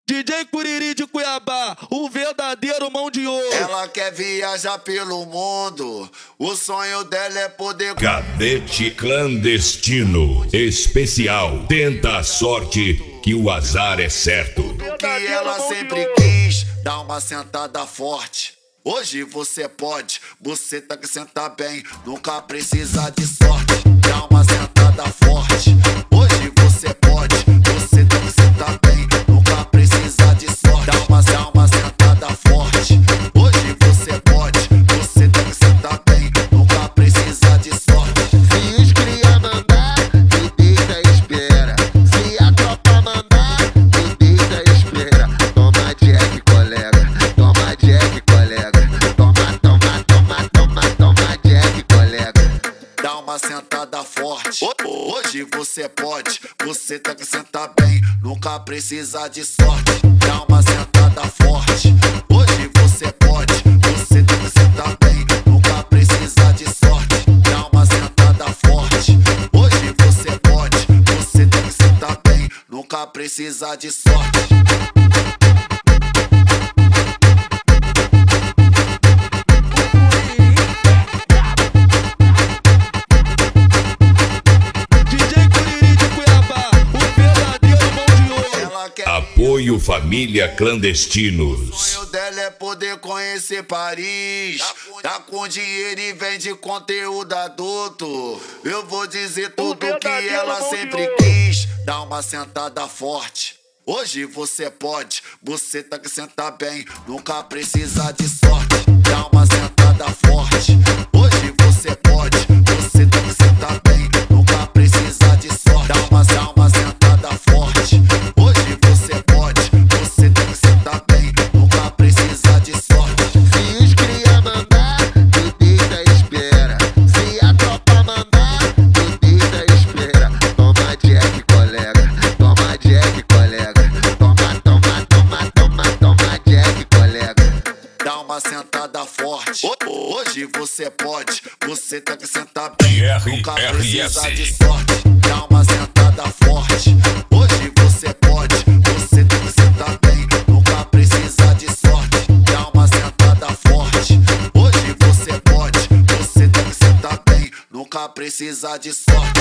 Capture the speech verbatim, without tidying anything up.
D J Curiri de Cuiabá, o verdadeiro mão de ouro. Ela quer viajar pelo mundo, o sonho dela é poder... Cadete clandestino especial. Tenta a sorte que o azar é certo. O que ela sempre quis, dá uma sentada forte. Hoje você pode, você tá que senta bem, nunca precisa de sorte. Dá uma sentada forte. Hoje você pode, você tá que senta bem, nunca precisa de sorte. Dá uma, dá uma sentada forte. Hoje você pode, você tá que senta bem, nunca precisa de sorte. Se os cria mandar, tu deita e espera. Se a tropa mandar, tu deita e espera. Toma Jack, colega, toma Jack, colega. Toma, toma, toma, toma, toma Jack, colega. Dá uma sentada forte. Hoje você pode, você tá que senta bem, nunca precisa de sorte. Dá uma sentada forte. Hoje você pode, você tá que senta bem, nunca precisa de sorte. Dá uma sentada forte. Hoje você pode, você tá que senta bem, nunca precisa de sorte. Apoio Família O Clandestinos. sonho dela é poder conhecer Paris. Tá com dinheiro e vende conteúdo adulto. Eu vou dizer tudo que ela sempre quis. Dá uma sentada forte. Hoje você pode, você tá que senta bem, nunca precisa de sorte. Dá uma sentada forte. Hoje você pode, você tá que senta bem, nunca precisa de sorte. Dá uma, dá uma sentada forte. Hoje você pode, você tá que senta bem, nunca precisa de sorte. Se os cria mandar, tu deita e espera. Se a tropa mandar, tu deita e espera. Toma Jack, colega, toma Jack, colega. Toma, toma, toma, toma, toma Jack, colega. Dá uma sentada forte. Hoje você pode, você tá que senta bem, nunca precisa de sorte. Dá uma sentada forte. Hoje você pode, você tá que senta bem, nunca precisa de sorte. Dá uma sentada forte. Hoje você pode, você tá que senta bem, nunca precisa de sorte.